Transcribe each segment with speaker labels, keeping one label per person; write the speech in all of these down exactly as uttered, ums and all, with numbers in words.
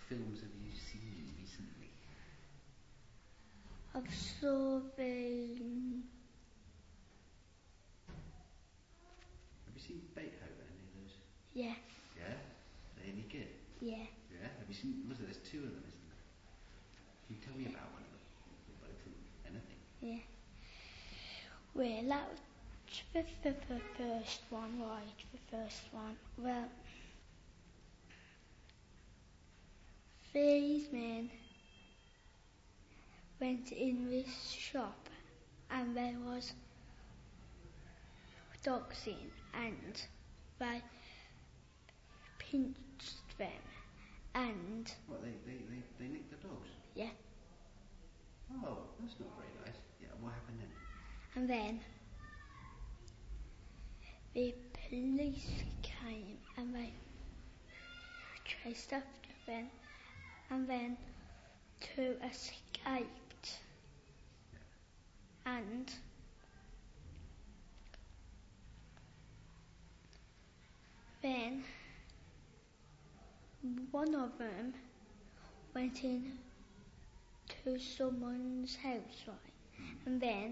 Speaker 1: films have you seen recently?
Speaker 2: I've saw the...
Speaker 1: Have you seen Beethoven, any of those?
Speaker 2: Yeah,
Speaker 1: Yeah? Are they any good?
Speaker 2: yeah.
Speaker 1: Yeah? Have you seen... Was there, there's two of them, isn't there? Can you tell me about one of them? Or both of them? Anything?
Speaker 2: Yeah. Well, that was the, the, the first one, right, the first one. Well, these men went in this shop and there was dogs in and they pinched them and...
Speaker 1: What, they, they, they, they nicked the dogs?
Speaker 2: Yeah.
Speaker 1: Oh, that's not very nice. Yeah, what happened then?
Speaker 2: And then the police came and they chased after them and then two escaped and then one of them went in to someone's house, right? And then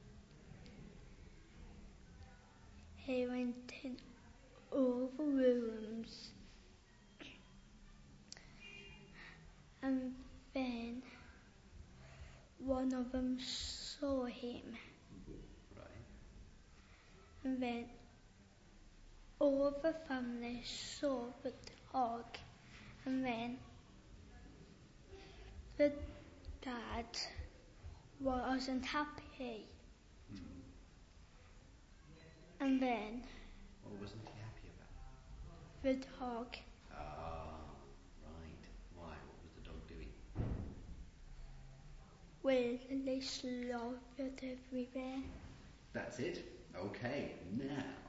Speaker 2: he went in all the rooms and then one of them saw him
Speaker 1: Right.
Speaker 2: and then all the family saw the dog and then the dad wasn't happy
Speaker 1: Hmm.
Speaker 2: and then
Speaker 1: What wasn't he happy about?
Speaker 2: the dog
Speaker 1: Ah, right. Why? What was the dog doing?
Speaker 2: really slaughtered everywhere.
Speaker 1: That's it? Okay, now